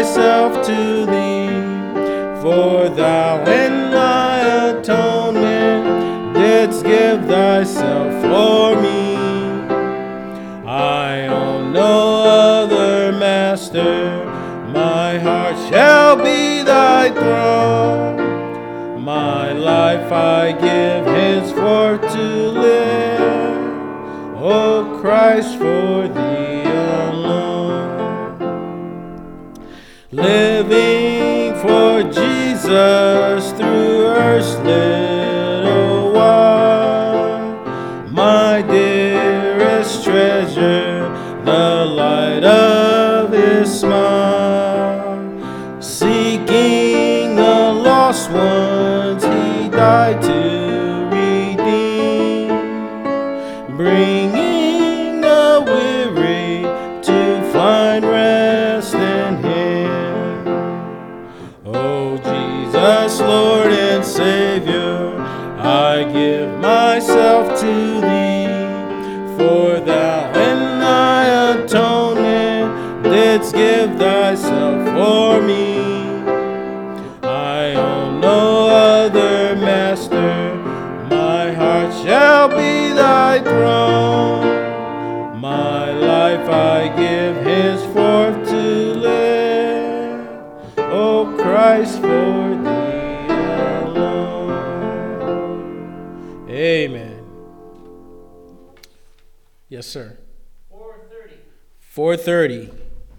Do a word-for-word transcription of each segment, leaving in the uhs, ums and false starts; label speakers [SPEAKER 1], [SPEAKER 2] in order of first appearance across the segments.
[SPEAKER 1] myself to thee, for thou in thy atonement didst give thyself for me. I own no other master, my heart shall be thy throne. My life I give henceforth to live, O Christ, for thee alone. Living for Jesus through earth's little while, my dearest treasure, the light of his smile. Seeking the lost ones he died to redeem, bringing the weary to find rest in him. Oh Jesus, Lord and Savior, I give myself to thee, for thou in thy atonement didst give thyself for me. I own no other master, my heart shall be thy throne. My life I give henceforth to live, O Christ, for thee alone. Amen. Yes, sir.
[SPEAKER 2] four thirty.
[SPEAKER 1] four thirty.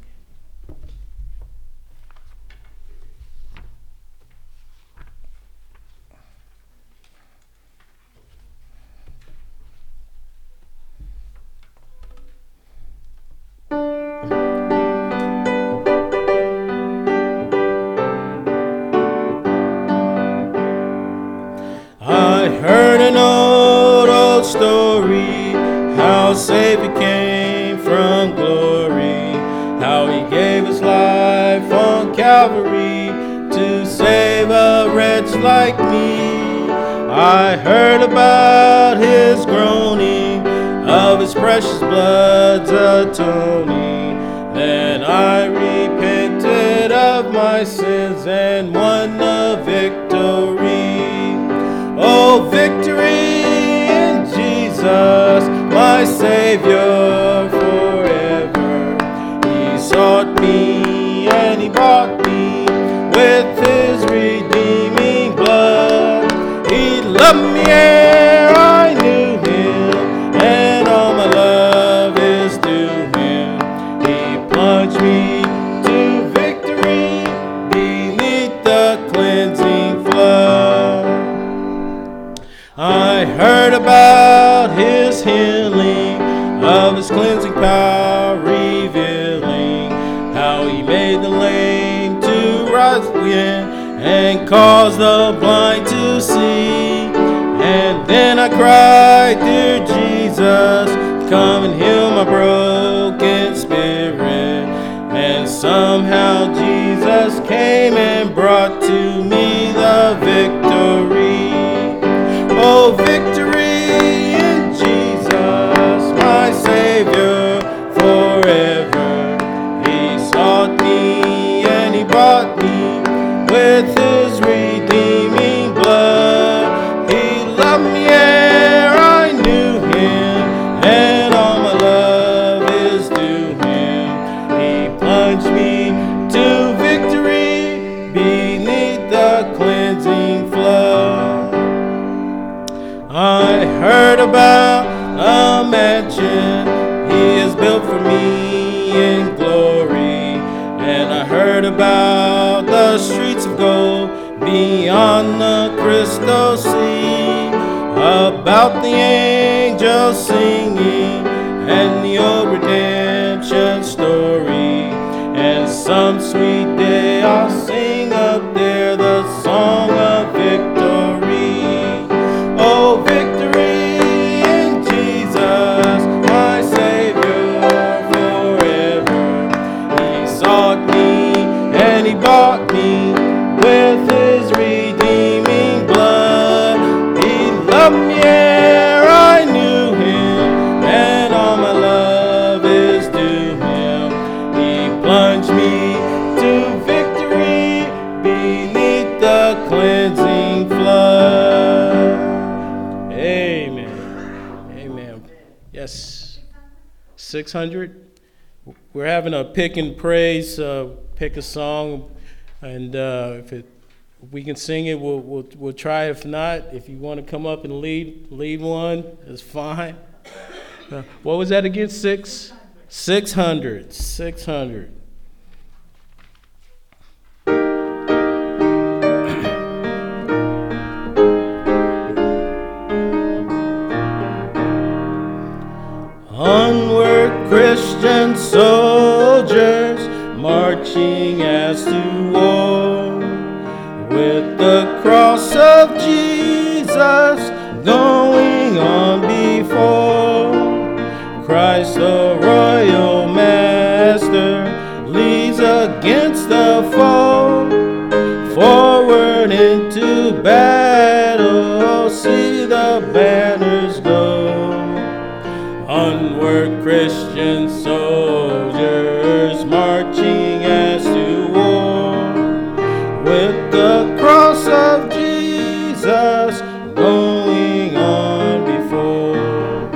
[SPEAKER 1] I heard an old, old story, how Savior came from glory, how he gave his life on Calvary to save a wretch like me. I heard about his groaning, of his precious blood's atoning. Then I repented of my sins and won the victory. Oh, victory in Jesus, my Savior forever. He sought me and he bought me with his redeeming blood. He loved me ere I knew him, and all my love is to him. He plunged me to victory beneath the cleansing flood. I heard about his healing, of his cleansing power revealing, how he made the lame to rise again and caused the blind to see. And then I cried, dear Jesus, come and heal my broken spirit. And somehow Jesus came and brought to me the victory. Oh, victory in Jesus, my Savior forever. He sought me and he bought me with his redeeming blood. He loved me ere I knew him, and all my love is to him. He plunged me to victory beneath the cleansing flood. I heard about a mansion he has built for me in glory, and I heard about the streets of gold beyond the crystal sea, about the angels singing and the old redemption story. And some sweet day I'll sing up there the song of victory. Oh, victory in Jesus, my Savior forever. He sought me and he bought me with his redeeming blood. He loved me ere I knew him, and all my love is to him. He plunged me to six hundred. We're having a pick and praise, uh, pick a song, and uh, if, it, if we can sing it, we'll, we'll we'll try. If not, if you want to come up and lead lead one, it's fine. Uh, what was that again? Six? Six hundred. Six hundred. Onward, Christian soldiers, marching as to war, with the cross of Jesus going on before. Christ the royal master leads against the foe, forward into battle, see the banners go. Onward, Christian soldiers, marching as to war, with the cross of Jesus going on before.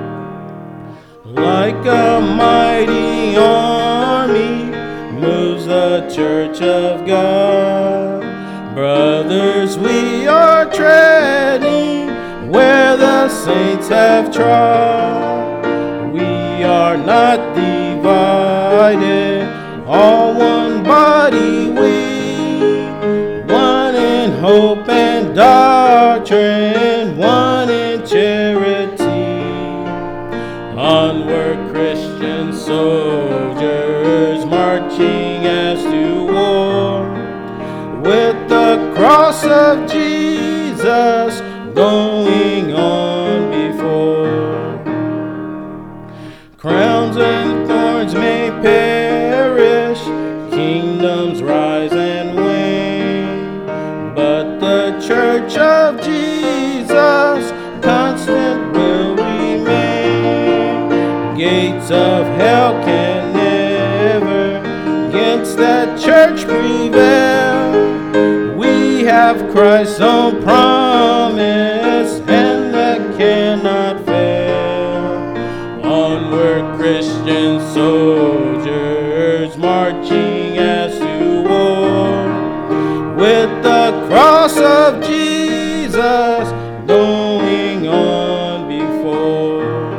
[SPEAKER 1] Like a mighty army moves the church of God. Brothers, we are treading where the saints have trod. We are not divided, all one body we, one in hope and doctrine, one in charity. Onward, Christian soldiers, marching as to war, with the cross of Jesus going on before. Crowns and thorns may perish, kingdoms rise and wane, but the church of Jesus constant will remain. Gates of hell can never against that church prevail. We have Christ's own promise, and that cannot fail. Onward, Christian soldiers, marching as to war, with the cross of Jesus going on before.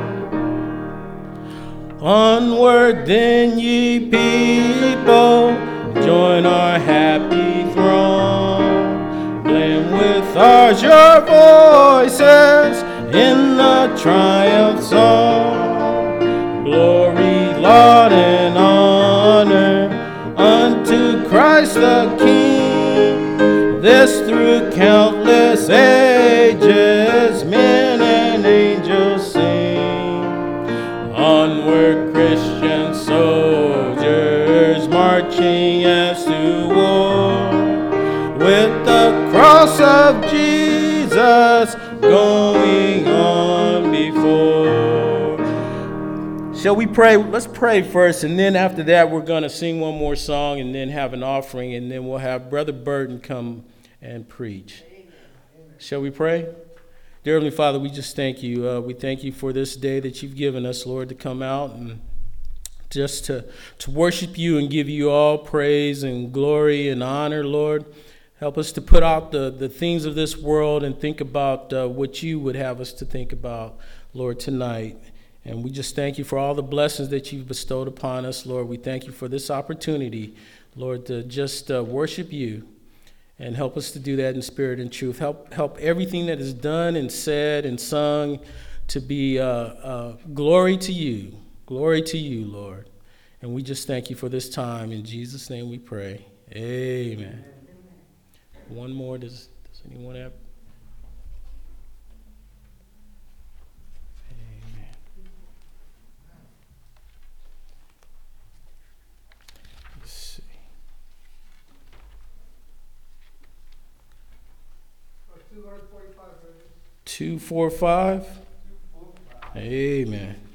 [SPEAKER 1] Onward then, ye people, join our happy throng, blend with ours your voices in the triumph song. Glory, laud, and honor unto Christ the King. This through countless ages, men and angels sing. Onward, Christian soldiers, marching as to war, with the cross of Jesus going on before. Shall we pray? Let's pray first, and then after that, we're going to sing one more song and then have an offering, and then we'll have Brother Burton come and preach. Amen. Shall we pray? Dear Heavenly Father, we just thank you. Uh, we thank you for this day that you've given us, Lord, to come out and just to, to worship you and give you all praise and glory and honor, Lord. Help us to put out the, the things of this world and think about uh, what you would have us to think about, Lord, tonight. And we just thank you for all the blessings that you've bestowed upon us, Lord. We thank you for this opportunity, Lord, to just uh, worship you and help us to do that in spirit and truth. Help help everything that is done and said and sung to be uh, uh, glory to you. Glory to you, Lord. And we just thank you for this time. In Jesus' name we pray. Amen. One more. Does, does anyone have? two forty-five. Amen.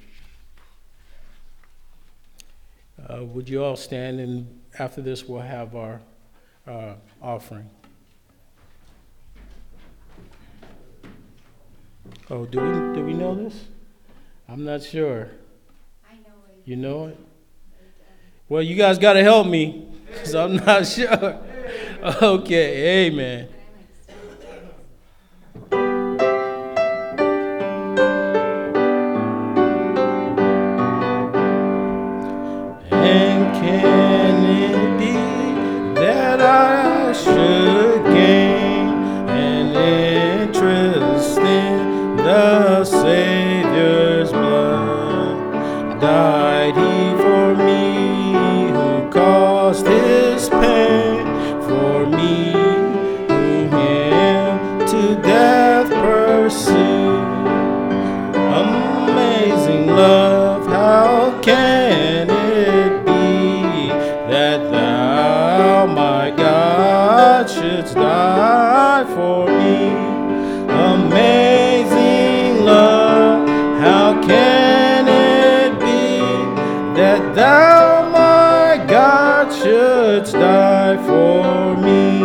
[SPEAKER 1] Uh, would you all stand, and after this we'll have our uh, offering. Oh, do we do we know this? I'm not sure.
[SPEAKER 2] I know
[SPEAKER 1] You know it? Well, you guys got to help me because I'm not sure. Okay, amen. And can it be that I should gain an interest in the Savior's blood? Died he for me who caused his pain, for me who him to death pursued. Amazing love, how can it be that thou, my God, shouldst die for me? Amazing love, how can it be that thou, my God, shouldst die for me?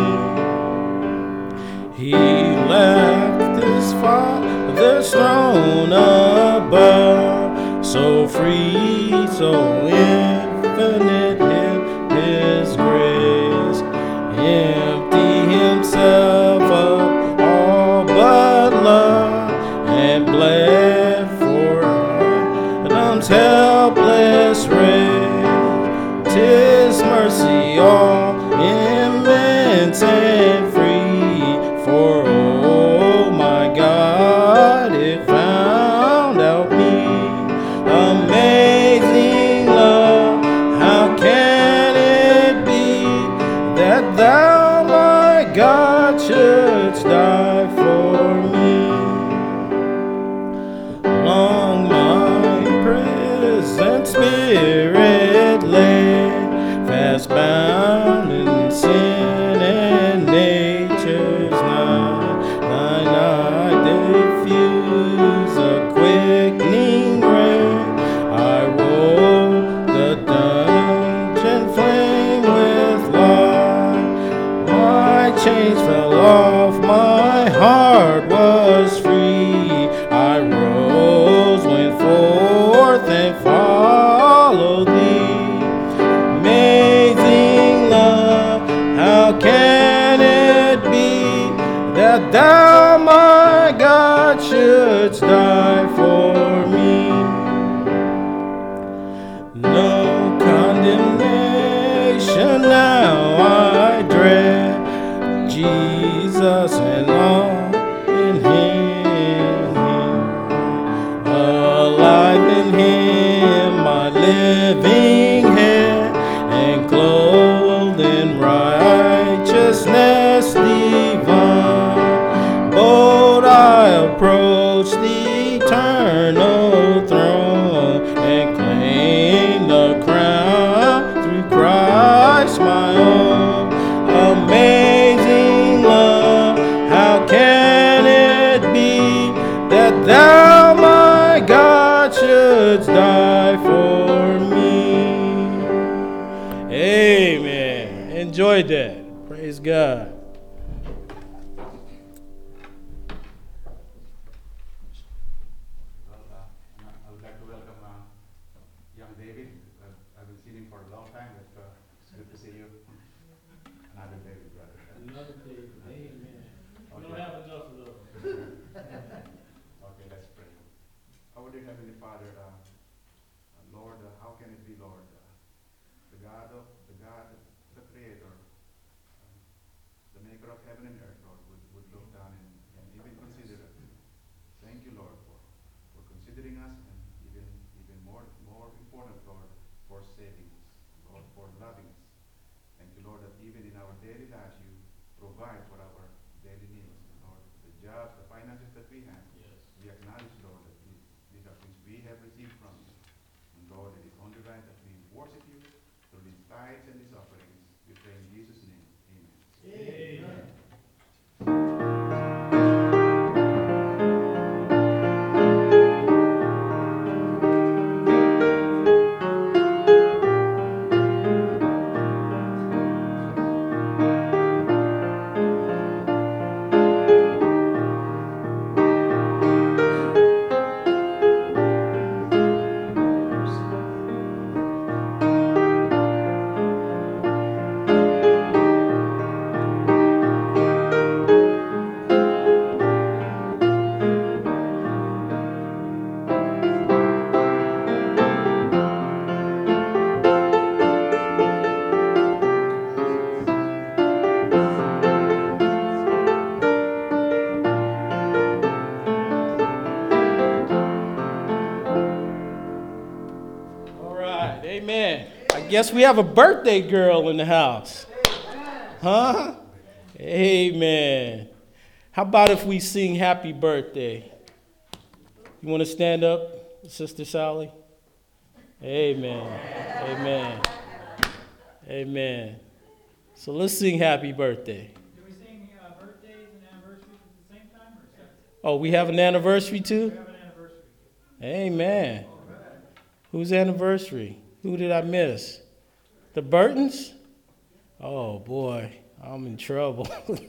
[SPEAKER 1] He left his Father's throne above, so free, so infinite in his grace, empty himself of all but love, and bled for Adam's helpless race. 'Tis mercy all immense and free, for oh my God, it found out me. Amazing love, how can it be that thou, my God, shouldst die for me? Long my prison spirit lay, fast bound in sin and nature's night. Thine eye diffuse a quickening ray. I wove the dungeon flame with light. My chains fell off, my heart was free. I rose, went forth, and followed thee. Amazing love, how can it be that thou, my God, shouldst die for me? No condemnation now I dread, Jesus and all in him, alive in him, my living head, and clothed in righteousness divine. Bold I approach the eternal throne, and claim the crown through Christ my own. Amazing love, how can it be that thou, my God, shouldst die for me? Amen. Enjoyed that. Praise God.
[SPEAKER 2] Well, uh, I would like to welcome uh, young David. Uh, I've been seeing him for a long time, but uh, it's good to see you. Another David, brother.
[SPEAKER 1] Another day. Amen. We don't
[SPEAKER 2] Okay.
[SPEAKER 1] have enough of those.
[SPEAKER 2] Okay, let's pray. Our dear Heavenly Father, uh, uh, Lord, uh, how can it be, Lord? Uh, the God of the God, the Creator, uh, the Maker of heaven and earth, Lord, would, would look down and, and even consider us. Thank you, Lord, for, for considering us, and even even more more important, Lord, for saving us, Lord, for loving us. Thank you, Lord, that even in our daily lives you provide for our daily needs, Lord. The jobs, the finances that we have,
[SPEAKER 1] Yes.
[SPEAKER 2] we acknowledge, Lord, that we, these are things we have received from you. And Lord, it is only right that we worship you through these tithes and these offerings. We pray in Jesus' name. Amen.
[SPEAKER 1] Amen. guess we have a birthday girl in the house. Huh? Amen. How about if we sing happy birthday? You want to stand up, Sister Sally? Amen. Amen. Amen. So let's sing happy birthday.
[SPEAKER 3] Do we sing uh, birthdays and anniversaries at the same time? Or separate?
[SPEAKER 1] Oh, we have an anniversary too?
[SPEAKER 3] We have an anniversary.
[SPEAKER 1] Amen. Whose anniversary? Who did I miss? The Burtons? Oh, boy. I'm in trouble.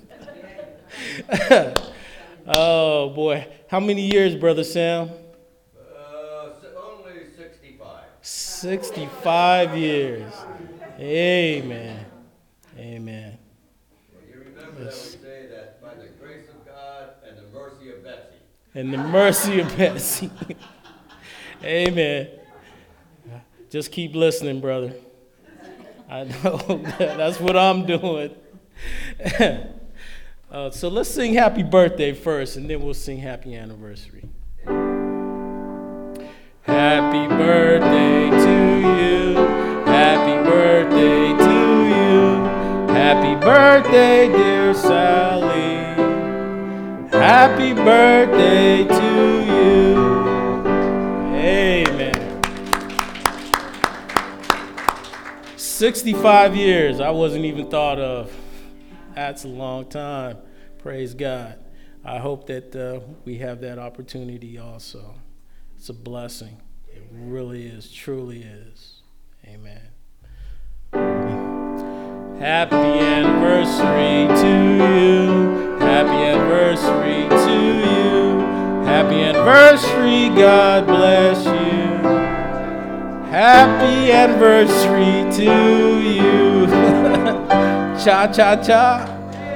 [SPEAKER 1] Oh, boy. How many years, Brother Sam?
[SPEAKER 4] Uh, only sixty-five.
[SPEAKER 1] sixty-five years. Amen. Amen.
[SPEAKER 4] Well, you remember yes. that we say that by the grace of God and the mercy of Betsy.
[SPEAKER 1] And the mercy of Betsy. Amen. Just keep listening, brother. I know that's what I'm doing. uh, so let's sing happy birthday first, and then we'll sing happy anniversary. Happy birthday to you. Happy birthday to you. Happy birthday, dear Sally. Happy birthday to you. Amen. sixty-five years, I wasn't even thought of. That's a long time. Praise God. I hope that uh, we have that opportunity also. It's a blessing. It really is, truly is. Amen. Happy anniversary to you. Happy anniversary to you. Happy anniversary, God bless you. Happy anniversary to you. Cha, cha, cha.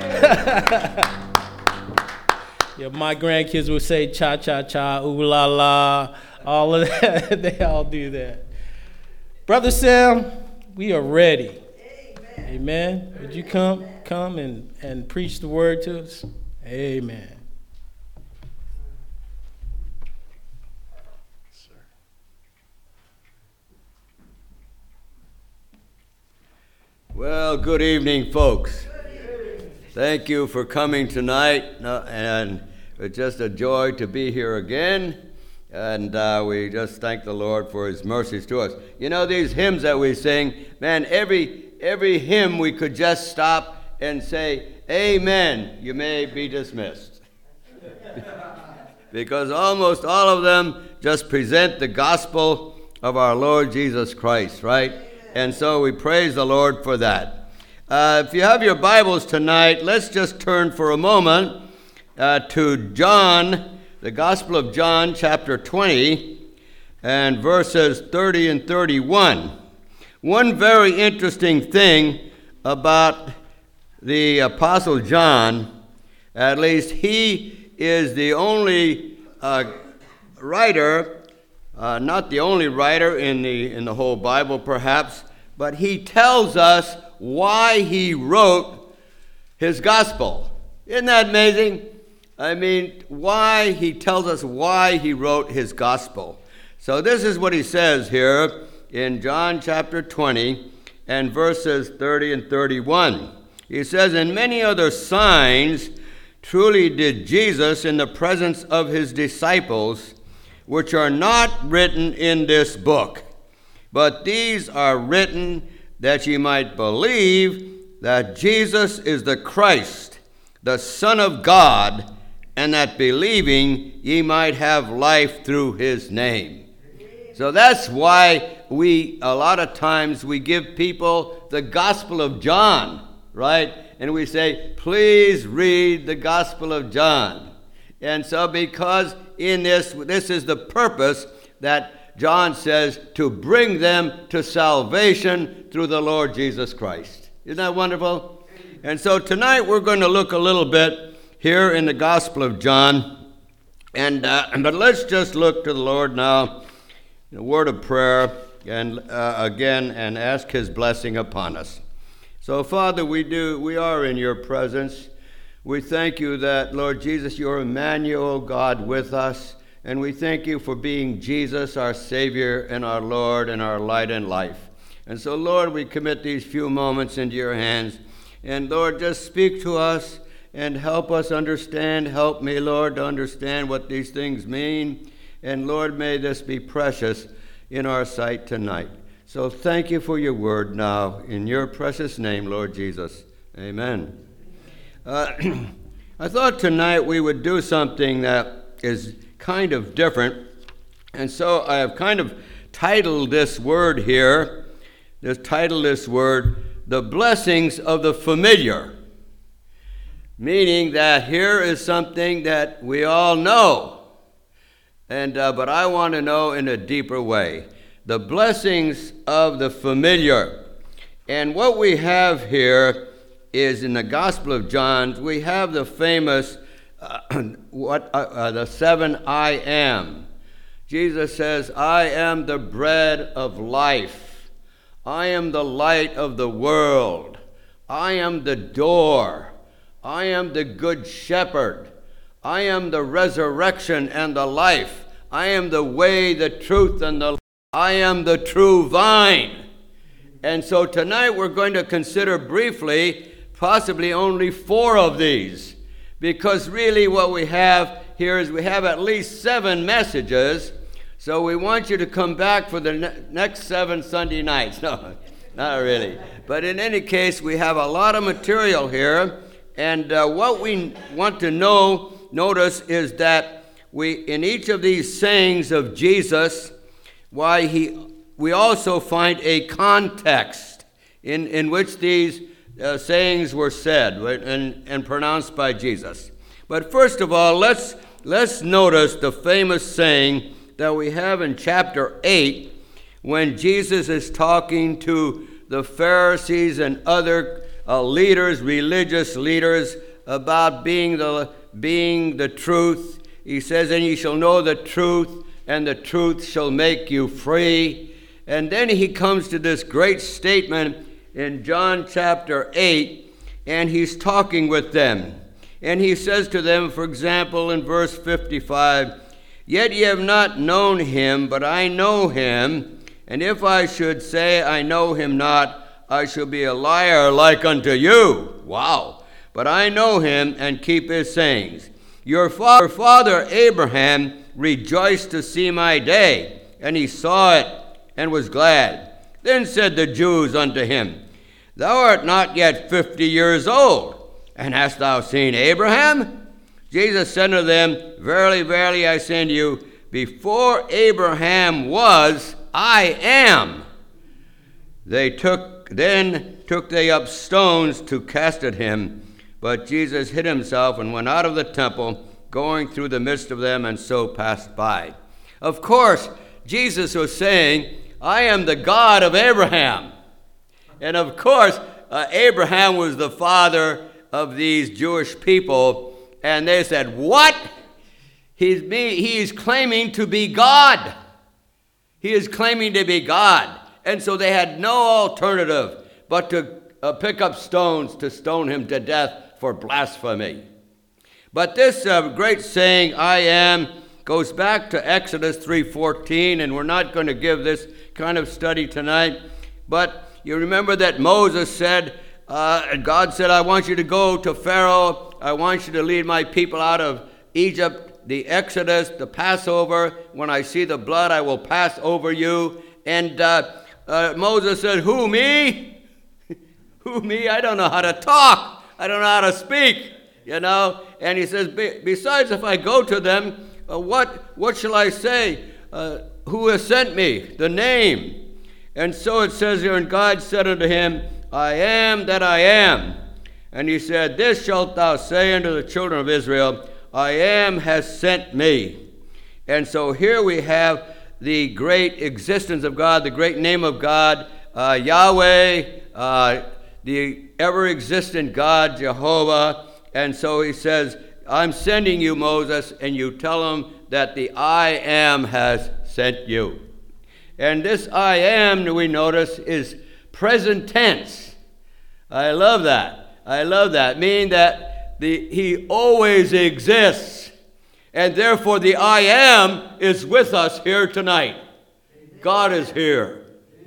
[SPEAKER 1] Yeah, my grandkids would say cha, cha, cha, ooh la la. All of that. They all do that. Brother Sam, we are ready. Amen. Amen. Would you come come and, and preach the word to us? Amen.
[SPEAKER 4] Well, good evening, folks. Good evening. Thank you for coming tonight, and it's just a joy to be here again. And uh, we just thank the Lord for his mercies to us. You know, these hymns that we sing, man, every every hymn we could just stop and say, amen, you may be dismissed. Because almost all of them just present the gospel of our Lord Jesus Christ, right? And so we praise the Lord for that. Uh, if you have your Bibles tonight, let's just turn for a moment uh, to John, the Gospel of John, chapter twenty, and verses thirty and thirty-one. One very interesting thing about the Apostle John, at least he is the only uh, writer, uh, not the only writer in the, in the whole Bible perhaps, but he tells us why he wrote his gospel. Isn't that amazing? I mean, why he tells us why he wrote his gospel. So this is what he says here in John chapter twenty and verses thirty and thirty-one. He says, "And many other signs truly did Jesus in the presence of his disciples, which are not written in this book. But these are written that ye might believe that Jesus is the Christ, the Son of God, and that believing ye might have life through his name." So that's why we, a lot of times, we give people the Gospel of John, right? And we say, please read the Gospel of John. And so because in this, this is the purpose that John says, to bring them to salvation through the Lord Jesus Christ. Isn't that wonderful? And so tonight we're going to look a little bit here in the Gospel of John. And uh, but let's just look to the Lord now in a word of prayer and uh, again and ask his blessing upon us. So Father, we do we are in your presence. We thank you that, Lord Jesus, you're Emmanuel, God with us. And we thank you for being Jesus, our Savior and our Lord and our light and life. And so, Lord, we commit these few moments into your hands. And, Lord, just speak to us and help us understand. Help me, Lord, to understand what these things mean. And, Lord, may this be precious in our sight tonight. So thank you for your word now. In your precious name, Lord Jesus. Amen. Uh, I thought tonight we would do something that is kind of different. And so I have kind of titled this word here, this titled this word, The Blessings of the Familiar. Meaning that here is something that we all know. And uh, but I want to know in a deeper way. The blessings of the familiar. And what we have here is in the Gospel of John, we have the famous, uh, what uh, uh, the seven I am. Jesus says, I am the bread of life. I am the light of the world. I am the door. I am the good shepherd. I am the resurrection and the life. I am the way, the truth, and the life. I am the true vine. And so tonight we're going to consider briefly, possibly only four of these. Because really what we have here is we have at least seven messages. So we want you to come back for the ne- next seven Sunday nights. No, not really. But in any case, we have a lot of material here. And uh, what we want to know, notice, is that we, in each of these sayings of Jesus, why he, we also find a context in, in which these uh, sayings were said and, and pronounced by Jesus. But first of all, let's, let's notice the famous saying that we have in chapter eight when Jesus is talking to the Pharisees and other uh, leaders, religious leaders, about being the, being the truth. He says, and ye shall know the truth, and the truth shall make you free. And then he comes to this great statement in John chapter eight, and he's talking with them. And he says to them, for example, in verse fifty-five, yet ye have not known him, but I know him. And if I should say I know him not, I shall be a liar like unto you. Wow. But I know him and keep his sayings. Your father, your father Abraham rejoiced to see my day, and he saw it and was glad. Then said the Jews unto him, thou art not yet fifty years old, and hast thou seen Abraham? Jesus said unto them, verily, verily, I say unto you, before Abraham was, I am. They took, then took they up stones to cast at him, but Jesus hid himself and went out of the temple, going through the midst of them, and so passed by. Of course, Jesus was saying, I am the God of Abraham. And of course, uh, Abraham was the father of these Jewish people. And they said, what? He's, be, he's claiming to be God. He is claiming to be God. And so they had no alternative but to uh, pick up stones to stone him to death for blasphemy. But this uh, great saying, I am, goes back to Exodus three fourteen, and we're not going to give this kind of study tonight. But you remember that Moses said, uh, God said, I want you to go to Pharaoh. I want you to lead my people out of Egypt, the Exodus, the Passover. When I see the blood, I will pass over you. And uh, uh, Moses said, who, me? Who, me? I don't know how to talk. I don't know how to speak, you know. And he says, besides, if I go to them, uh, what, what shall I say? Uh, who has sent me? The name. And so it says here, and God said unto him, I am that I am. And he said, this shalt thou say unto the children of Israel, I am has sent me. And so here we have the great existence of God, the great name of God, uh, Yahweh, uh, the ever-existent God, Jehovah. And so he says, I'm sending you, Moses, and you tell him that the I am has sent you. And this I am, we notice, is present tense. I love that. I love that, meaning that the, he always exists. And therefore the I am is with us here tonight. God is here.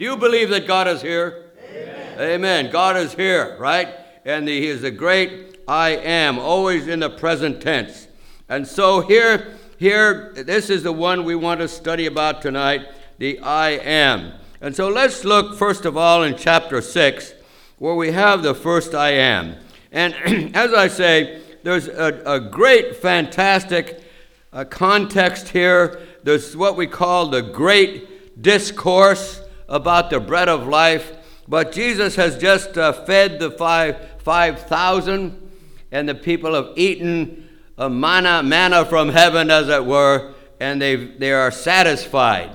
[SPEAKER 4] Do you believe that God is here? Amen. Amen. God is here, right? And the, he is the great I am, always in the present tense. And so here, here, this is the one we want to study about tonight, the I am. And so let's look first of all in chapter six, where we have the first I am. And as I say, there's a, a great, fantastic uh, context here. There's what we call the great discourse about the bread of life. But Jesus has just uh, fed the five five thousand, and the people have eaten a manna, manna from heaven, as it were, and they they are satisfied.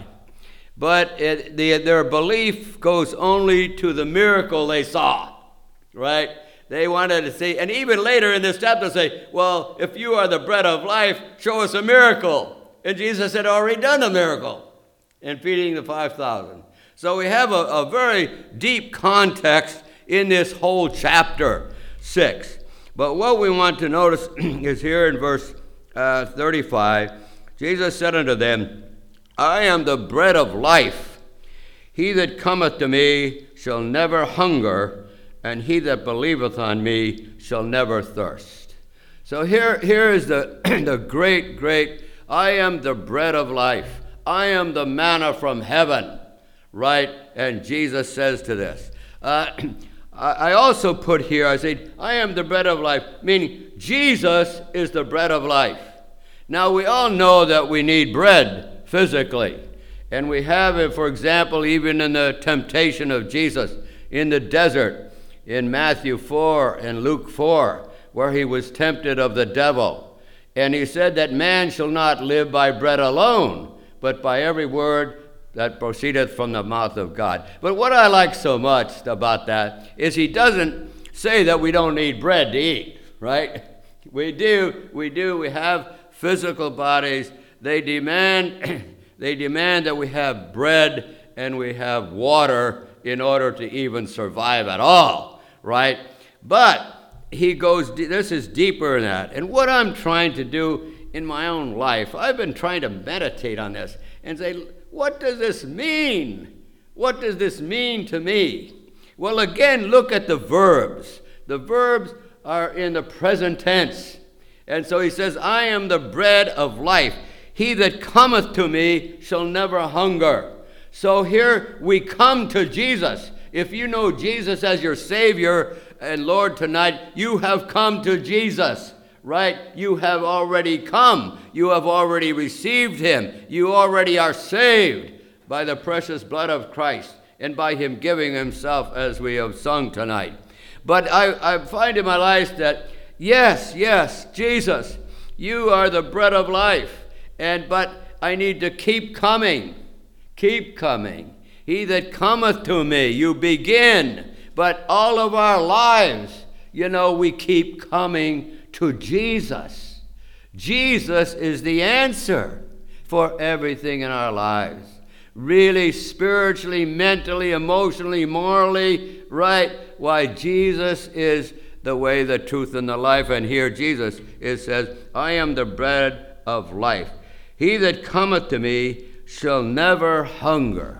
[SPEAKER 4] But it, the, their belief goes only to the miracle they saw, right? They wanted to see, and even later in this chapter say, well, if you are the bread of life, show us a miracle. And Jesus had already done a miracle in feeding the five thousand. So we have a, a very deep context in this whole chapter six. But what we want to notice is here in verse uh, thirty-five, Jesus said unto them, I am the bread of life. He that cometh to me shall never hunger, and he that believeth on me shall never thirst. So here, here is the, the great, great, I am the bread of life. I am the manna from heaven, right? And Jesus says to this. Uh, I also put here, I said, I am the bread of life, meaning Jesus is the bread of life. Now, we all know that we need bread physically. And we have it, for example, even in the temptation of Jesus in the desert in Matthew four and Luke four, where he was tempted of the devil. And he said that man shall not live by bread alone, but by every word that proceedeth from the mouth of God. But what I like so much about that is he doesn't say that we don't need bread to eat, right? We do, we do, we have physical bodies. They demand, they demand that we have bread and we have water in order to even survive at all, right? But he goes, this is deeper than that. And what I'm trying to do in my own life, I've been trying to meditate on this and say, what does this mean? What does this mean to me? Well, again, look at the verbs. The verbs are in the present tense. And so he says, I am the bread of life. He that cometh to me shall never hunger. So here we come to Jesus. If you know Jesus as your Savior and Lord tonight, you have come to Jesus. Right? You have already come. You have already received him. You already are saved by the precious blood of Christ and by him giving himself, as we have sung tonight. But I, I find in my life that, yes, yes, Jesus, you are the bread of life. And but I need to keep coming. Keep coming. He that cometh to me, you begin. But all of our lives, you know, we keep coming to Jesus. Jesus is the answer for everything in our lives. Really, spiritually, mentally, emotionally, morally, right? Why, Jesus is the way, the truth, and the life. And here Jesus, it says, I am the bread of life. He that cometh to me shall never hunger.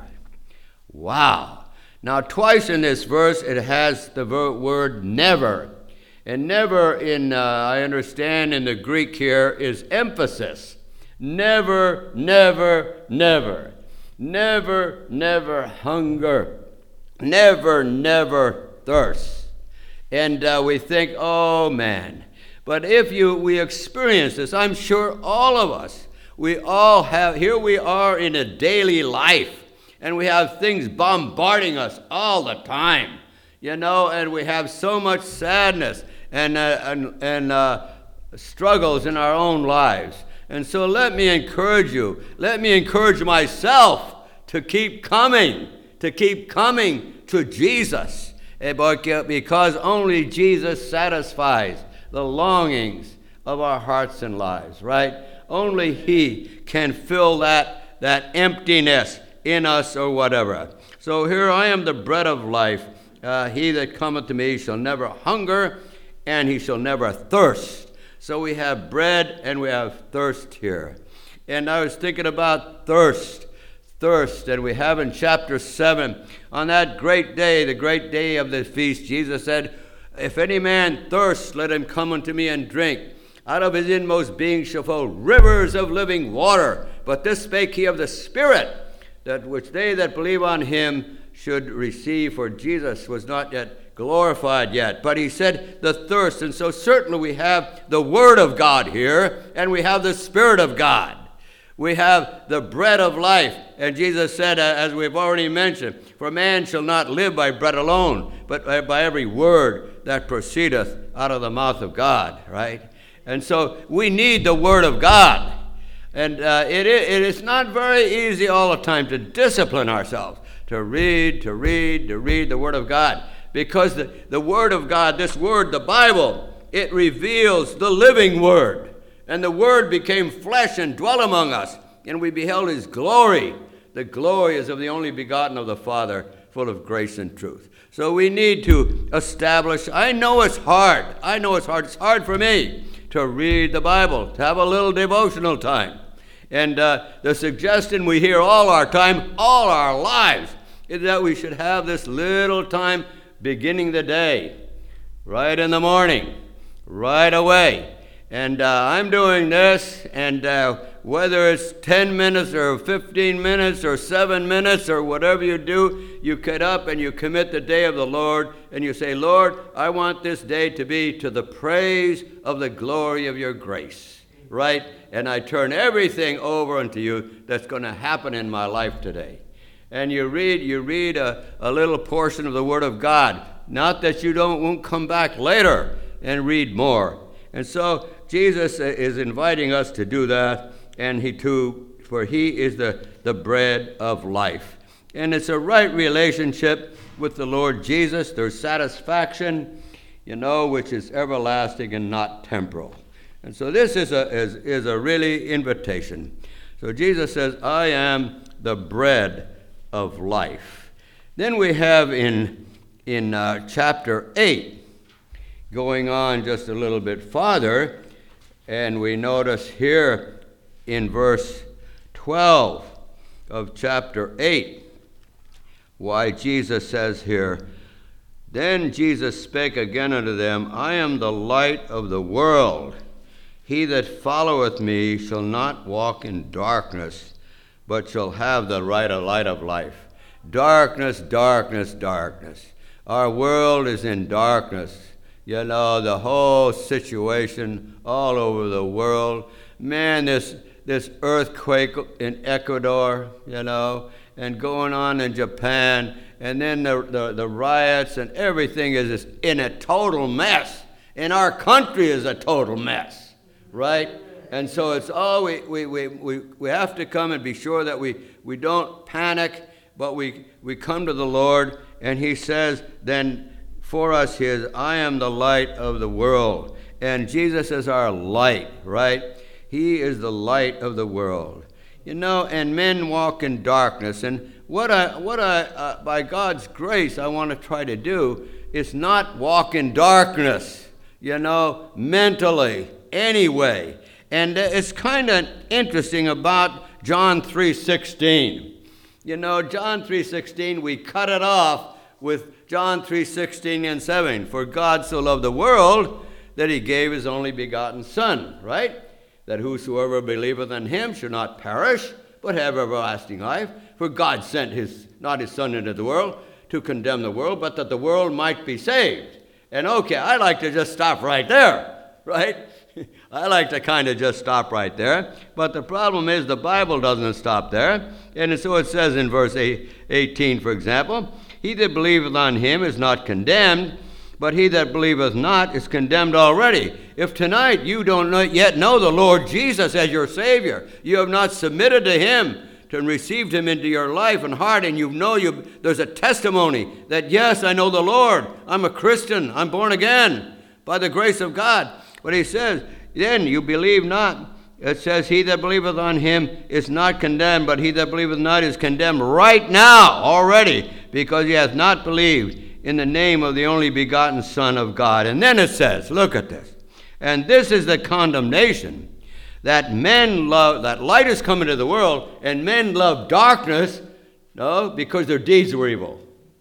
[SPEAKER 4] Wow. Now, twice in this verse, it has the word never. And never in, uh, I understand in the Greek here, is emphasis. Never, never, never. Never, never hunger. Never, never thirst. And uh, we think, oh man. But if you we experience this, I'm sure all of us, we all have, here we are in a daily life. And we have things bombarding us all the time. You know, and we have so much sadness and uh, and, and uh, struggles in our own lives. And so let me encourage you. Let me encourage myself to keep coming, to keep coming to Jesus. Because only Jesus satisfies the longings of our hearts and lives, right? Only he can fill that, that emptiness in us or whatever. So here I am the bread of life. Uh, he that cometh to me shall never hunger, and he shall never thirst. So we have bread and we have thirst here. And I was thinking about thirst. thirst. And we have in chapter seven, on that great day, the great day of the feast, Jesus said, if any man thirst, let him come unto me and drink. Out of his inmost being shall flow rivers of living water. But this spake he of the Spirit, that which they that believe on him should receive. For Jesus was not yet glorified yet. But he said the thirst. And so certainly we have the Word of God here, and we have the Spirit of God. We have the bread of life. And Jesus said, as we've already mentioned, for man shall not live by bread alone, but by every word that proceedeth out of the mouth of God, right? And so we need the Word of God. And uh, it, it is not very easy all the time to discipline ourselves, to read, to read, to read the Word of God. Because the, the Word of God, this Word, the Bible, it reveals the living Word. And the Word became flesh and dwelt among us, and we beheld his glory. The glory is of the only begotten of the Father, full of grace and truth. So we need to establish, I know it's hard. I know it's hard. It's hard for me to read the Bible, to have a little devotional time. And uh, the suggestion we hear all our time, all our lives, is that we should have this little time beginning the day, right in the morning, right away. And uh, I'm doing this, and uh, whether it's ten minutes or fifteen minutes or seven minutes or whatever you do, you get up and you commit the day of the Lord, and you say, Lord, I want this day to be to the praise of the glory of your grace, right? And I turn everything over unto you that's going to happen in my life today. And you read you read a, a little portion of the Word of God, not that you don't won't come back later and read more. And so Jesus is inviting us to do that, and he too, for he is the, the bread of life. And it's a right relationship with the Lord Jesus. There's satisfaction, you know, which is everlasting and not temporal. And so this is a is, is a really invitation. So Jesus says, I am the bread of life. Then we have in in uh, chapter eight, going on just a little bit farther, and we notice here in verse twelve of chapter eight, why Jesus says here, then Jesus spake again unto them, I am the light of the world. He that followeth me shall not walk in darkness, but shall have the right of light of life. Darkness, darkness, darkness. Our world is in darkness. You know, the whole situation all over the world. Man, this this earthquake in Ecuador, you know, and going on in Japan, and then the, the, the riots and everything is just in a total mess. And our country is a total mess, right? And so it's all we, we, we, we, we have to come and be sure that we, we don't panic, but we, we come to the Lord, and he says then for us he is, I am the light of the world. And Jesus is our light, right? He is the light of the world. You know, and men walk in darkness. And what I, what I uh, by God's grace, I want to try to do is not walk in darkness, you know, mentally, anyway. And it's kind of interesting about John three sixteen. You know, John three sixteen, we cut it off with John three sixteen and seven. For God so loved the world that he gave his only begotten Son, right? That whosoever believeth in him should not perish, but have everlasting life. For God sent his not his Son into the world to condemn the world, but that the world might be saved. And okay, I like to just stop right there, right? I like to kind of just stop right there. But the problem is the Bible doesn't stop there. And so it says in verse eighteen, for example, he that believeth on him is not condemned, but he that believeth not is condemned already. If tonight you don't know, yet know the Lord Jesus as your Savior, you have not submitted to him, to received him into your life and heart, and you know you there's a testimony that, yes, I know the Lord. I'm a Christian. I'm born again by the grace of God. But he says, then you believe not. It says, he that believeth on him is not condemned, but he that believeth not is condemned right now already, because he hath not believed in the name of the only begotten Son of God. And then it says, look at this. And this is the condemnation, that men love, that light has come into the world, and men love darkness, no, because their deeds were evil.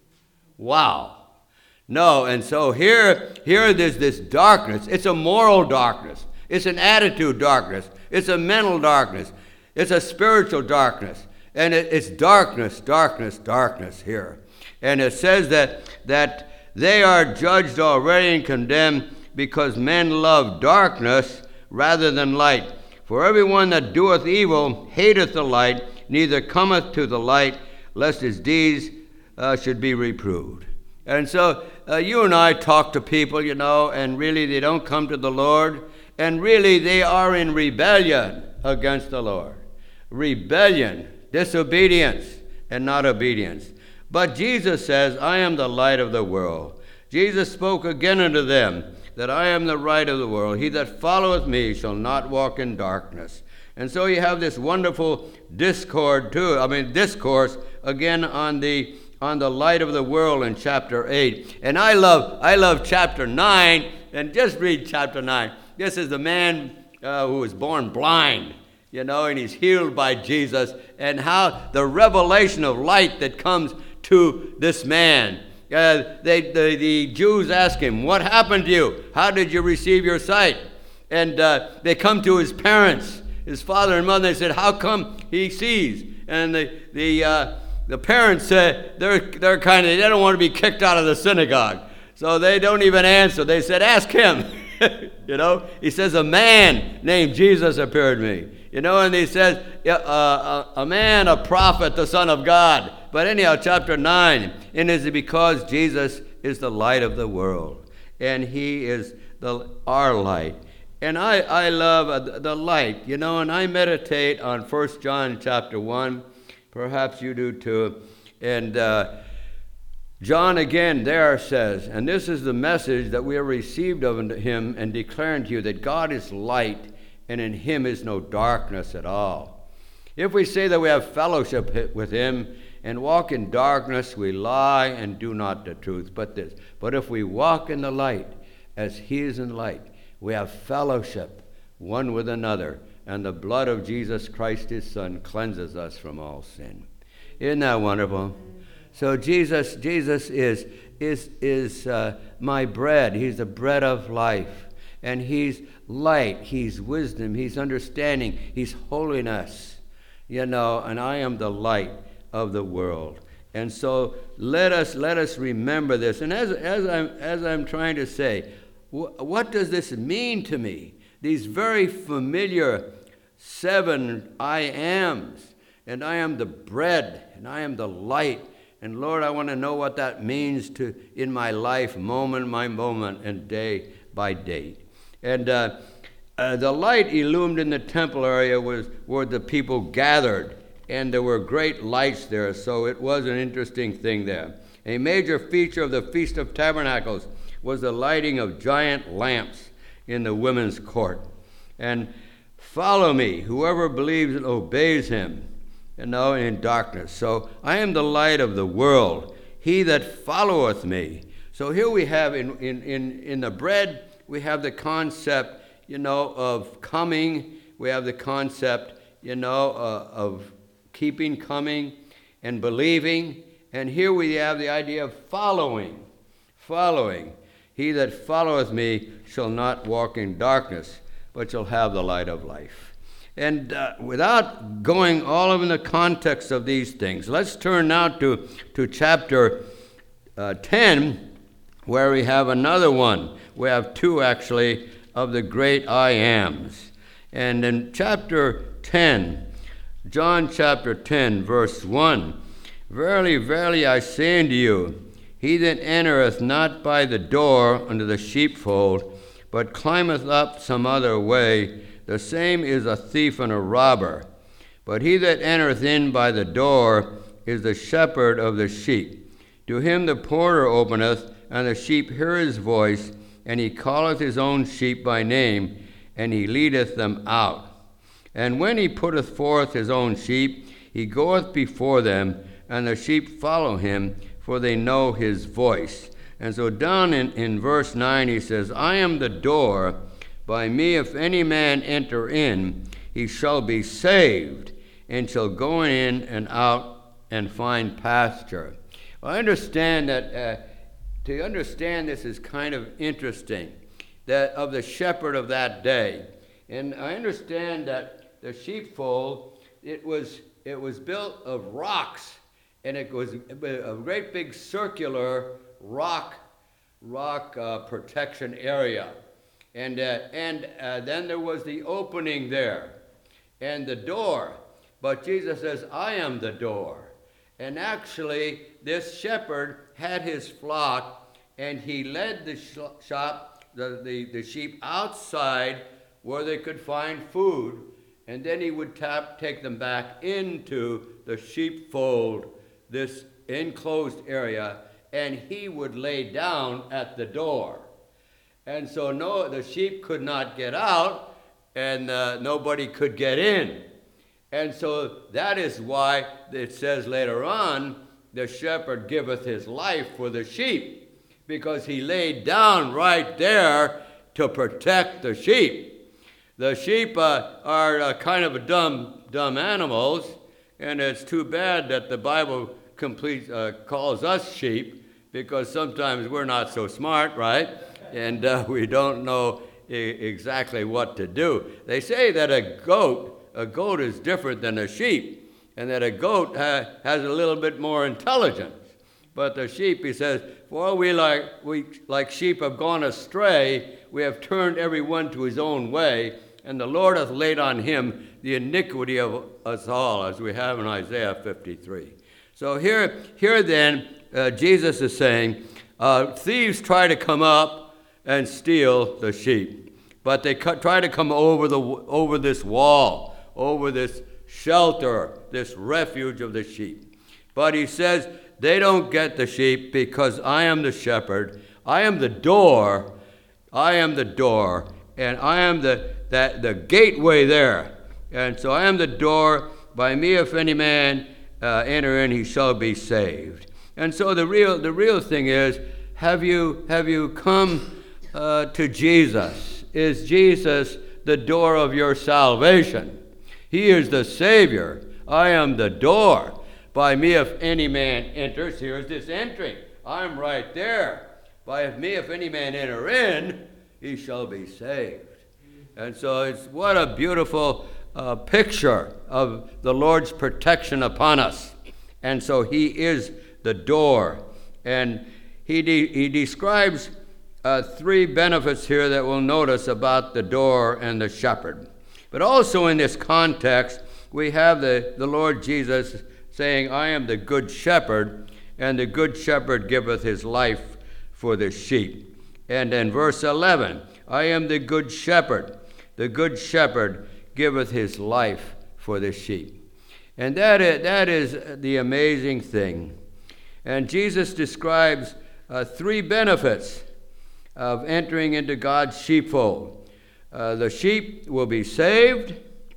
[SPEAKER 4] Wow. No, and so here, here there's this darkness. It's a moral darkness. It's an attitude darkness. It's a mental darkness. It's a spiritual darkness. And it, it's darkness, darkness, darkness here. And it says that, that they are judged already and condemned because men love darkness rather than light. For everyone that doeth evil hateth the light, neither cometh to the light, lest his deeds uh, should be reproved. And so uh, you and I talk to people, you know, and really they don't come to the Lord, and really they are in rebellion against the Lord. Rebellion, disobedience, and not obedience. But Jesus says, I am the light of the world. Jesus spoke again unto them, that I am the light of the world. He that followeth me shall not walk in darkness. And so you have this wonderful discord too, I mean discourse again on the on the light of the world in chapter eight. And I love I love chapter nine, and just read chapter nine. This is the man uh, who was born blind, you know, and he's healed by Jesus, and how the revelation of light that comes to this man. Uh, they, the, the Jews ask him, what happened to you? How did you receive your sight? And uh, they come to his parents, his father and mother. They said, how come he sees? And the the uh, the parents said, they're, they're kind of, they don't want to be kicked out of the synagogue. So they don't even answer. They said, ask him. You know, he says, a man named Jesus appeared to me. You know, and he says, uh, a, a man, a prophet, the Son of God. But anyhow, chapter nine, and is it because Jesus is the light of the world, and he is the our light. And I, I love uh, the light, you know, and I meditate on First John chapter one. Perhaps you do too. And uh, John again there says, and this is the message that we have received of him and declaring to you, that God is light, and in him is no darkness at all. If we say that we have fellowship with him and walk in darkness, we lie and do not the truth. But this, but if we walk in the light, as he is in light, we have fellowship one with another, and the blood of Jesus Christ, his Son, cleanses us from all sin. Isn't that wonderful? So Jesus, Jesus is is is uh, my bread. He's the bread of life, and he's light. He's wisdom. He's understanding. He's holiness. You know, and I am the light of the world. And so let us let us remember this. And as as I'm as I'm trying to say, wh- what does this mean to me? These very familiar seven I ams, and I am the bread, and I am the light. And Lord, I want to know what that means to in my life, moment by moment, and day by day. And uh, uh, the light illumined in the temple area was where the people gathered, and there were great lights there, so it was an interesting thing there. A major feature of the Feast of Tabernacles was the lighting of giant lamps in the women's court. And follow me, whoever believes and obeys him, you know, in darkness. So I am the light of the world, he that followeth me. So here we have in, in, in, in the bread, we have the concept, you know, of coming. We have the concept, you know, uh, of keeping coming and believing. And here we have the idea of following, following. He that followeth me shall not walk in darkness, but shall have the light of life. And uh, without going all of in the context of these things, let's turn now to, to chapter uh, ten, where we have another one. We have two, actually, of the great I ams. And in chapter ten, John chapter ten, verse one, verily, verily, I say unto you, he that entereth not by the door unto the sheepfold, but climbeth up some other way, the same is a thief and a robber. But he that entereth in by the door is the shepherd of the sheep. To him the porter openeth, and the sheep hear his voice, and he calleth his own sheep by name, and he leadeth them out. And when he putteth forth his own sheep, he goeth before them, and the sheep follow him, for they know his voice. And so down in, in verse nine he says, I am the door. By me if any man enter in, he shall be saved, and shall go in and out and find pasture. Well, I understand that, uh, to understand this is kind of interesting, that of the shepherd of that day. And I understand that the sheepfold, it was, it was built of rocks, and it was a great big circular rock, rock uh, protection area. And, uh, and uh, then there was the opening there, and the door. But Jesus says, I am the door. And actually, this shepherd had his flock, and he led the shop, the, the, the sheep outside where they could find food, and then he would tap, take them back into the sheepfold, this enclosed area, and he would lay down at the door. And so no, the sheep could not get out, and uh, nobody could get in. And so that is why it says later on, the shepherd giveth his life for the sheep, because he laid down right there to protect the sheep. The sheep uh, are uh, kind of a dumb, dumb animals, and it's too bad that the Bible complete, uh, calls us sheep, because sometimes we're not so smart, right? And uh, we don't know I- exactly what to do. They say that a goat, a goat is different than a sheep, and that a goat ha- has a little bit more intelligence. But the sheep, he says, for we like, we like sheep have gone astray, we have turned every one to his own way, and the Lord hath laid on him the iniquity of us all, as we have in Isaiah fifty-three. So here, here then, uh, Jesus is saying, uh, thieves try to come up and steal the sheep, but they cu- try to come over the over this wall, over this shelter, this refuge of the sheep. But he says, they don't get the sheep because I am the shepherd, I am the door, I am the door, and I am the that the gateway there. And so I am the door. By me, if any man uh, enter in, he shall be saved. And so the real the real thing is, have you have you come uh, to Jesus? Is Jesus the door of your salvation? He is the Savior. I am the door. By me, if any man enters, here's this entry. I'm right there. By if me, if any man enter in, he shall be saved. And so it's what a beautiful uh, picture of the Lord's protection upon us. And so he is the door. And he, de- he describes uh, three benefits here that we'll notice about the door and the shepherd. But also in this context, we have the, the Lord Jesus saying, I am the good shepherd, and the good shepherd giveth his life for the sheep. And in verse eleven, I am the good shepherd. The good shepherd giveth his life for the sheep. And that is, that is the amazing thing. And Jesus describes uh, three benefits of entering into God's sheepfold. Uh, the sheep will be saved.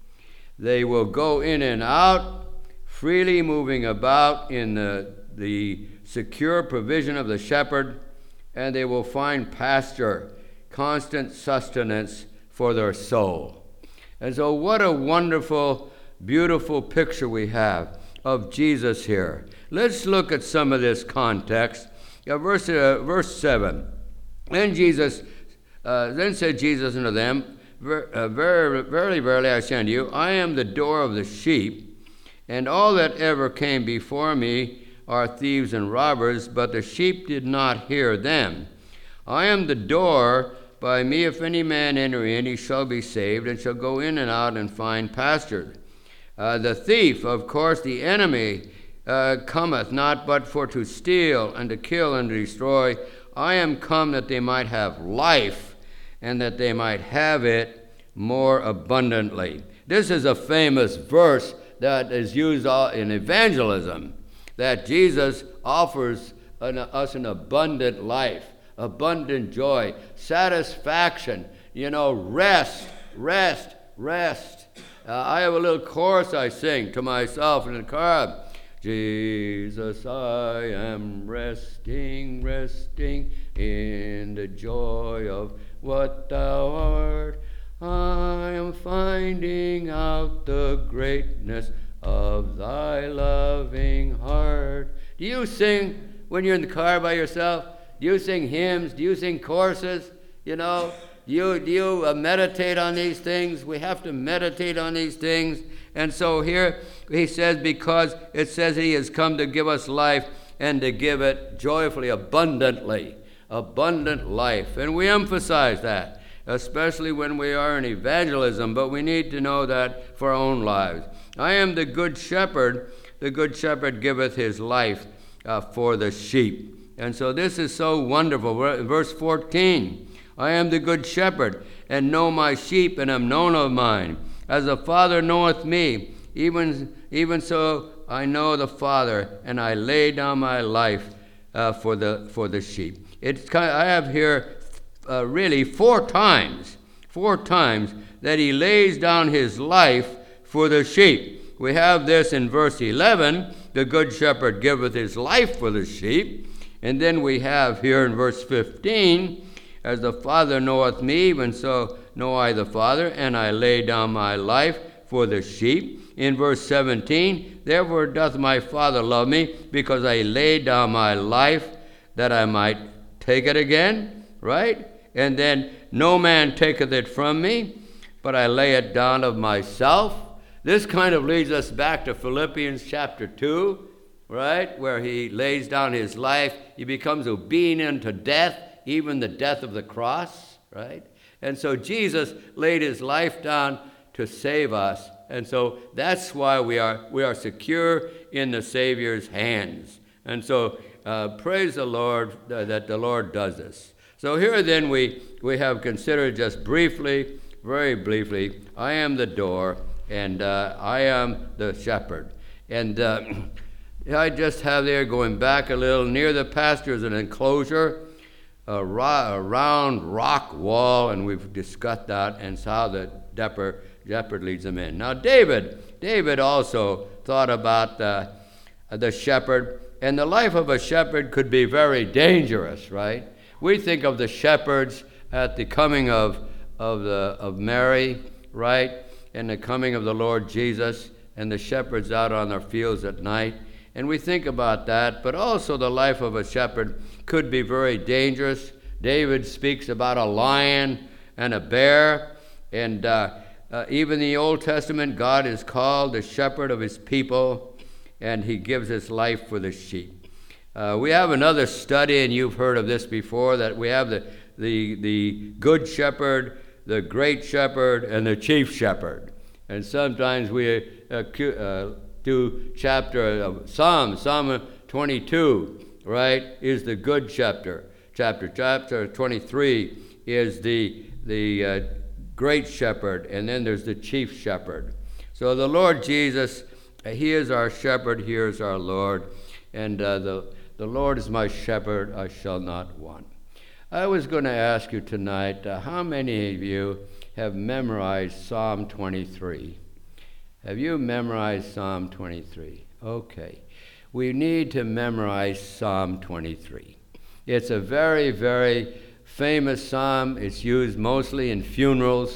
[SPEAKER 4] They will go in and out, freely moving about in the, the secure provision of the shepherd, and they will find pasture, constant sustenance for their soul. And so what a wonderful, beautiful picture we have of Jesus here. Let's look at some of this context. Yeah, verse, uh, verse seven. Then Jesus, uh, then said Jesus unto them, Ver, uh, ver, Verily, verily, I say unto you, I am the door of the sheep, and all that ever came before me are thieves and robbers, but the sheep did not hear them. I am the door. By me, if any man enter in, he shall be saved, and shall go in and out and find pasture. Uh, the thief, of course, the enemy, uh, cometh not but for to steal, and to kill, and to destroy. I am come that they might have life, and that they might have it more abundantly. This is a famous verse that is used in evangelism, that Jesus offers an, us an abundant life, abundant joy, satisfaction, you know, rest, rest, rest. Uh, I have a little chorus I sing to myself in the car. Jesus, I am resting, resting in the joy of what thou art. I am finding finding out the greatness of thy loving heart. Do you sing when you're in the car by yourself? Do you sing hymns? Do you sing choruses? You know, do you, do you uh, meditate on these things? We have to meditate on these things. And so here he says, because it says he has come to give us life and to give it joyfully, abundantly, abundant life. And we emphasize that, especially when we are in evangelism, but we need to know that for our own lives. I am the good shepherd. The good shepherd giveth his life uh, for the sheep. And so this is so wonderful. Verse fourteen, I am the good shepherd, and know my sheep, and am known of mine. As the Father knoweth me, even, even so I know the Father, and I lay down my life uh, for the for the sheep. It's kind of, I have here uh, really four times, four times that he lays down his life for the sheep. We have this in verse eleven, the good shepherd giveth his life for the sheep. And then we have here in verse fifteen, as the Father knoweth me, even so know I the Father, and I lay down my life for the sheep. In verse seventeen, therefore doth my Father love me, because I lay down my life that I might take it again, right? And then no man taketh it from me, but I lay it down of myself. This kind of leads us back to Philippians chapter two, right, where he lays down his life. He becomes obedient to death, even the death of the cross, right? And so Jesus laid his life down to save us. And so that's why we are we are secure in the Savior's hands. And so uh, praise the Lord uh, that the Lord does this. So here then we, we have considered just briefly, very briefly, I am the door, and uh, I am the shepherd. And uh, I just have there, going back a little, near the pasture is an enclosure, a, ro- a round rock wall, and we've discussed that, and how the shepherd, shepherd leads them in. Now David, David also thought about uh, the shepherd, and the life of a shepherd could be very dangerous, right? We think of the shepherds at the coming of, of, the, of Mary, right, and the coming of the Lord Jesus, and the shepherds out on their fields at night. And we think about that, but also the life of a shepherd could be very dangerous. David speaks about a lion and a bear, and uh, uh, even in the Old Testament, God is called the shepherd of his people, and he gives his life for the sheep. Uh, we have another study, and you've heard of this before, that we have the, the, the good shepherd, the great shepherd, and the chief shepherd. And sometimes we uh, uh, do chapter of Psalm, Psalm twenty-two, right, is the good chapter. Chapter chapter twenty-three is the, the uh, great shepherd, and then there's the chief shepherd. So the Lord Jesus, he is our shepherd, he is our Lord, and uh, the, the Lord is my shepherd, I shall not want. I was going to ask you tonight, uh, how many of you have memorized Psalm twenty-three? Have you memorized Psalm twenty-three? Okay. We need to memorize Psalm twenty-three. It's a very, very famous psalm. It's used mostly in funerals,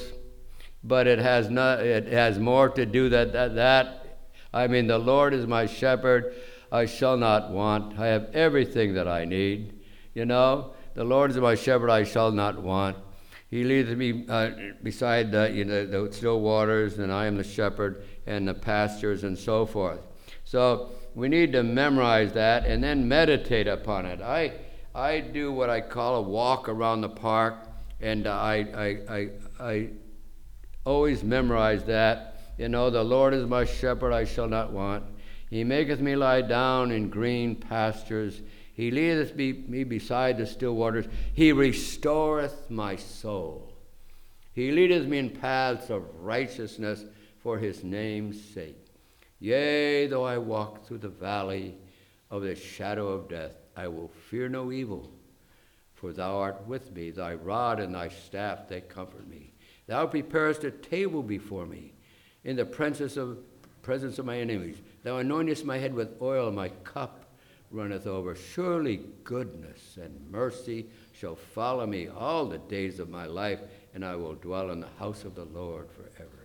[SPEAKER 4] but it has not. It has more to do that. That, that I mean, the Lord is my shepherd; I shall not want. I have everything that I need. You know, the Lord is my shepherd; I shall not want. He leads me uh, beside the, you know, the still waters, and I am the shepherd, and the pastures, and so forth. So we need to memorize that and then meditate upon it. I I do what I call a walk around the park, and I I I, I always memorize that. You know, the Lord is my shepherd; I shall not want. He maketh me lie down in green pastures. He leadeth me beside the still waters. He restoreth my soul. He leadeth me in paths of righteousness for his name's sake. Yea, though I walk through the valley of the shadow of death, I will fear no evil, for thou art with me. Thy rod and thy staff, they comfort me. Thou preparest a table before me in the presence of, presence of my enemies. Thou anointest my head with oil, my cup runneth over. Surely goodness and mercy shall follow me all the days of my life, and I will dwell in the house of the Lord forever.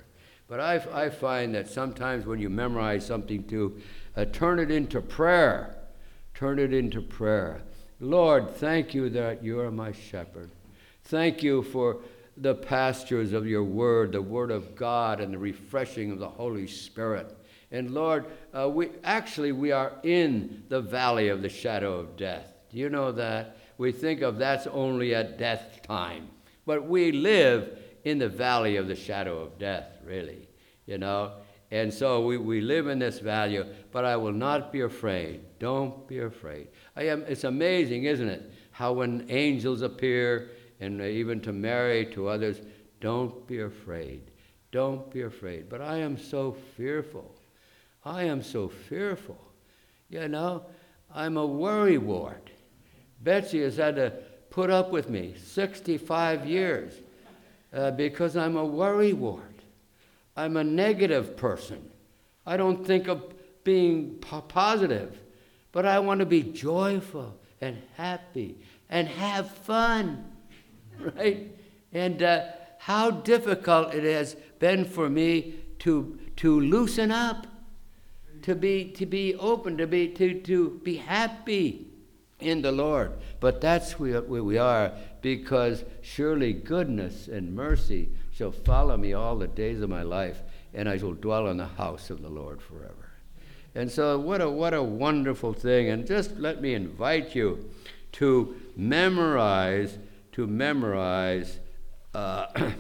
[SPEAKER 5] But I, I find that sometimes when you memorize something, to uh, turn it into prayer. Turn it into prayer. Lord, thank you that you are my shepherd. Thank you for the pastures of your word, the word of God, and the refreshing of the Holy Spirit. And Lord, uh, we actually we are in the valley of the shadow of death. Do you know that? We think of that's only at death time. But we live in the valley of the shadow of death, really, you know. And so we, we live in this valley, but I will not be afraid. Don't be afraid. I am. It's amazing, isn't it, how when angels appear, and even to Mary, to others, don't be afraid. Don't be afraid. But I am so fearful. I am so fearful. You know, I'm a worrywart. Betsy has had to put up with me sixty-five years uh, because I'm a worrywart. I'm a negative person. I don't think of being po- positive, but I want to be joyful and happy and have fun, right? And uh, how difficult it has been for me to to loosen up, to be to be open, to be to to be happy in the Lord. But that's where we are, because surely goodness and mercy shall follow me all the days of my life, and I shall dwell in the house of the Lord forever. And so what a what a wonderful thing. And just let me invite you to memorize to memorize uh,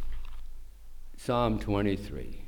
[SPEAKER 5] Psalm twenty-three.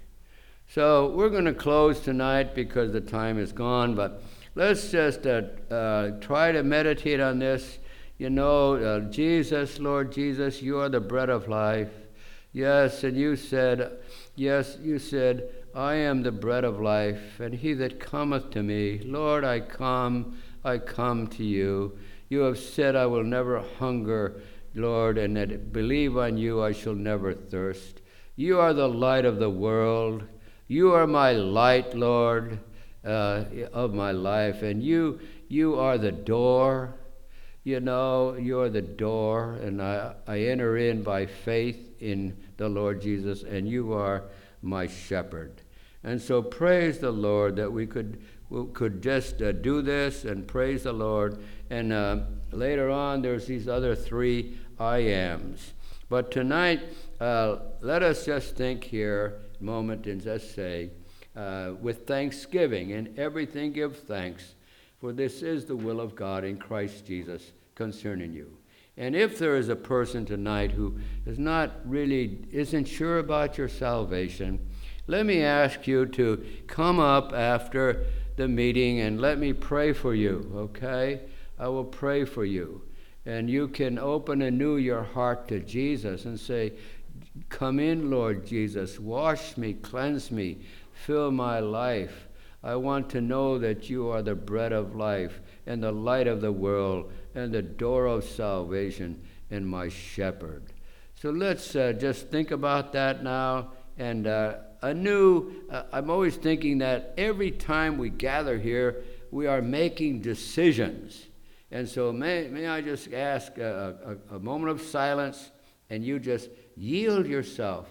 [SPEAKER 5] So we're going to close tonight because the time is gone, but let's just uh, uh, try to meditate on this. You know, uh, Jesus, Lord Jesus, you are the bread of life. Yes, and you said, yes, you said, I am the bread of life, and he that cometh to me, Lord, I come, I come to you. You have said I will never hunger, Lord, and that believe on you I shall never thirst. You are the light of the world. You are my light, Lord, uh, of my life, and you you are the door. You know, you are the door, and I, I enter in by faith in the Lord Jesus, and you are my shepherd. And so praise the Lord that we could we could just uh, do this and praise the Lord. And uh, later on, there's these other three I ams. But tonight, uh, let us just think here a moment and just say, uh, with thanksgiving, in everything give thanks, for this is the will of God in Christ Jesus concerning you. And if there is a person tonight who is not really, isn't sure about your salvation, let me ask you to come up after the meeting and let me pray for you, okay? I will pray for you. And you can open anew your heart to Jesus and say, come in, Lord Jesus, wash me, cleanse me, fill my life. I want to know that you are the bread of life and the light of the world and the door of salvation and my shepherd. So let's uh, just think about that now. And uh, anew, uh, I'm always thinking that every time we gather here, we are making decisions. And so may, may I just ask a, a, a moment of silence, and you just yield yourself,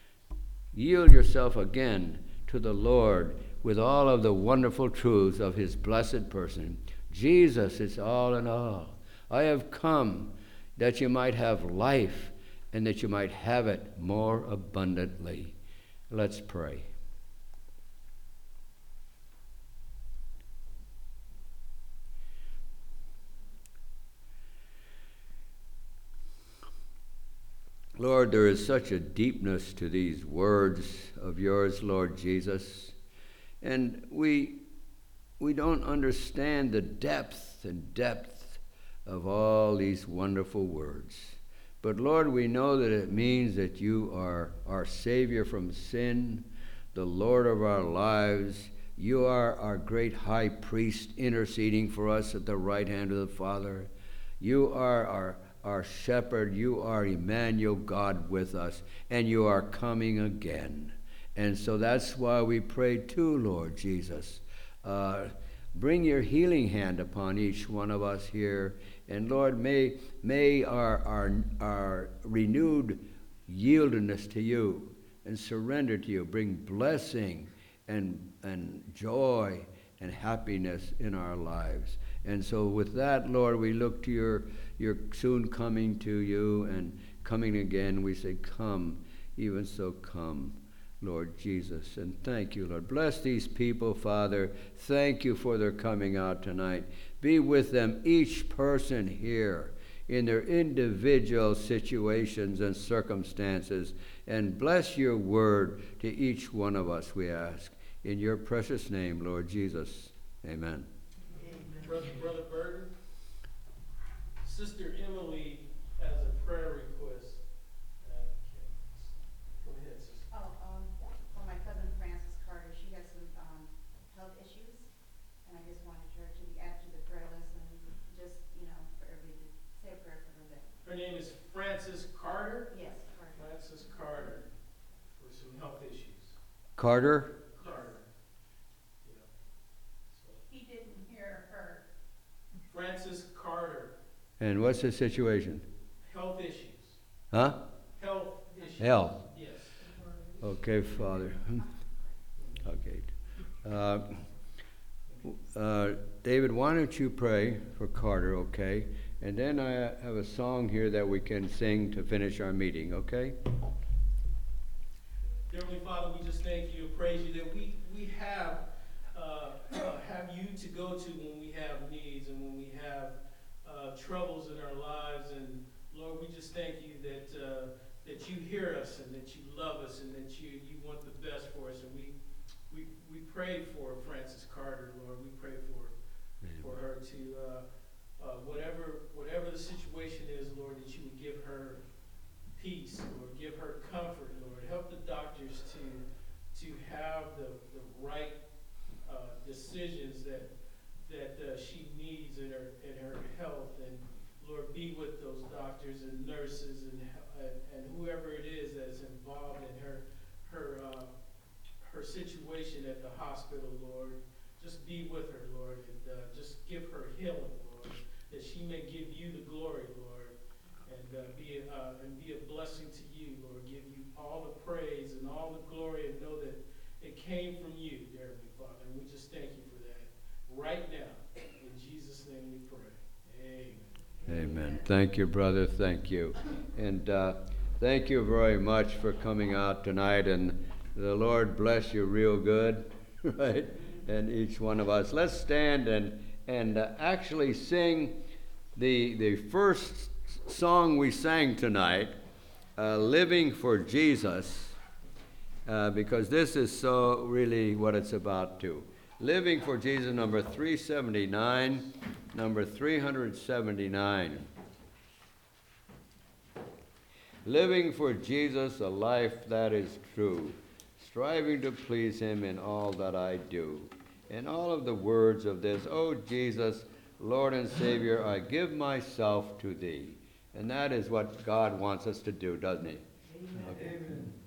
[SPEAKER 5] yield yourself again to the Lord with all of the wonderful truths of his blessed person. Jesus is all in all. I have come that you might have life and that you might have it more abundantly. Let's pray. Lord, there is such a deepness to these words of yours, Lord Jesus, and we we don't understand the depth and depth of all these wonderful words. But Lord, we know that it means that you are our Savior from sin, the Lord of our lives. You are our great high priest interceding for us at the right hand of the Father. You are our Our shepherd. You are Emmanuel, God with us, and you are coming again. And so that's why we pray too, Lord Jesus. Uh, bring your healing hand upon each one of us here. And Lord, may, may our, our, our renewed yieldedness to you and surrender to you. Bring blessing and, and joy and happiness in our lives. And so with that, Lord, we look to your, your soon coming to you and coming again. We say, come, even so come, Lord Jesus. And thank you, Lord. Bless these people, Father. Thank you for their coming out tonight. Be with them, each person here, in their individual situations and circumstances. And bless your word to each one of us, we ask. In your precious name, Lord Jesus. Amen.
[SPEAKER 1] Brother, Brother Burton, Sister Emily has a prayer request. Uh, Go ahead, sister.
[SPEAKER 6] Oh, um, for my cousin Frances Carter, she has some, um, health issues, and I just wanted her to be added to the prayer list and just, you know, for everybody to say a prayer for her there.
[SPEAKER 1] Her name is Frances Carter.
[SPEAKER 6] Yes, Carter.
[SPEAKER 1] Frances Carter for some health issues.
[SPEAKER 5] Carter?
[SPEAKER 1] Carter. Yeah. So,
[SPEAKER 6] He didn't hear her.
[SPEAKER 1] Frances Carter,
[SPEAKER 5] And what's the situation?
[SPEAKER 1] health issues.
[SPEAKER 5] Huh?
[SPEAKER 1] Health issues.
[SPEAKER 5] Health.
[SPEAKER 1] Yes.
[SPEAKER 5] Okay, Father. Okay. Uh, uh, David, why don't you pray for Carter, okay? And then I have a song here that we can sing to finish our meeting, okay?
[SPEAKER 1] Dear Heavenly Father, we just thank you and praise you that we, we have uh, have you to go to when we have needs and when we have uh, troubles in our lives. And Lord, we just thank you that uh, that you hear us and that you love us and that you, you want the best for us. And we we we pray for Frances Carter, Lord. We pray for for her to uh, uh, whatever whatever the situation is, Lord, that you would give her peace, Lord, give her comfort, Lord. Help the doctors to to have the, the right uh, decisions that that uh, she needs in her in her health. And Lord, be with those doctors and nurses and and, and whoever it is that's involved in her her uh, her situation at the hospital, Lord. Just be with her, Lord, and uh, just give her healing, Lord, that she may give you the glory, Lord, and uh, be a, uh, and be a blessing to you, Lord. Give you all the praise and all the glory, and know that it came from you, dear Heavenly Father. And we just thank you for that right now. In Jesus' name we pray. Amen.
[SPEAKER 5] Amen. Thank you, brother. Thank you. And uh, thank you very much for coming out tonight. And the Lord bless you real good, right? And each one of us. Let's stand and and uh, actually sing the the first song we sang tonight, uh, "Living for Jesus," uh, because this is so really what it's about too. Living for Jesus, number three seventy-nine, number three seventy-nine. Living for Jesus, a life that is true, striving to please him in all that I do. In all of the words of this, "Oh Jesus, Lord and Savior, I give myself to thee." And that is what God wants us to do, doesn't he? Amen. Okay.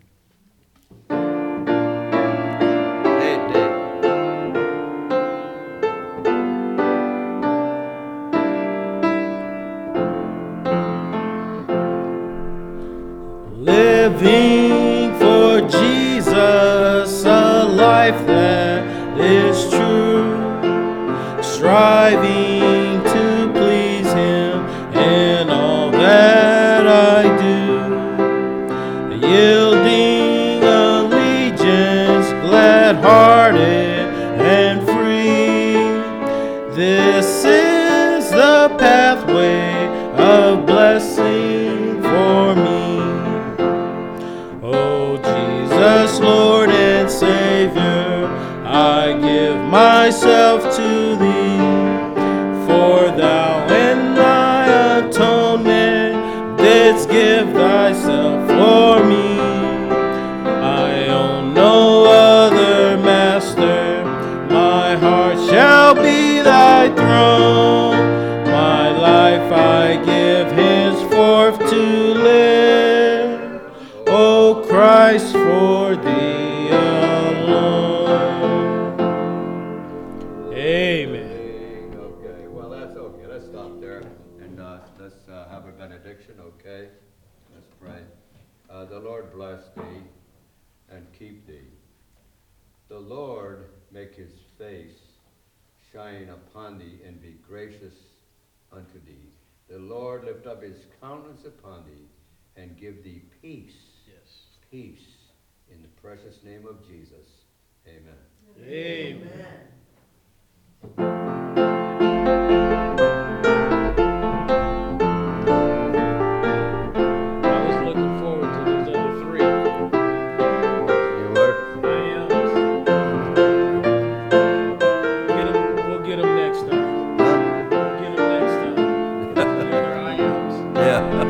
[SPEAKER 1] Living for Jesus, a life that is true, striving to please him in all that I do, yielding allegiance, glad-hearted and free. This is the pathway of blessing for me. Oh, Jesus, Lord and Savior, I give myself to thee, for thou in thy atonement didst give thyself for me. I own no other master, my heart shall be thy throne, my life I give henceforth to live. O Christ, for thee alone. Amen.
[SPEAKER 5] Okay, well, that's okay. Let's stop there and uh, let's uh, have a benediction, okay? Let's pray. Uh, the Lord bless thee and keep thee. The Lord make his face shine upon thee and be gracious unto thee. The Lord lift up his countenance upon thee and give thee peace.
[SPEAKER 1] Yes.
[SPEAKER 5] Peace. In the precious name of Jesus. Amen.
[SPEAKER 1] Amen. I was looking forward to those other three.
[SPEAKER 5] You were?
[SPEAKER 1] I am. Get 'em- we'll get them next time. We'll get them next time. The other I ams.
[SPEAKER 5] Yeah.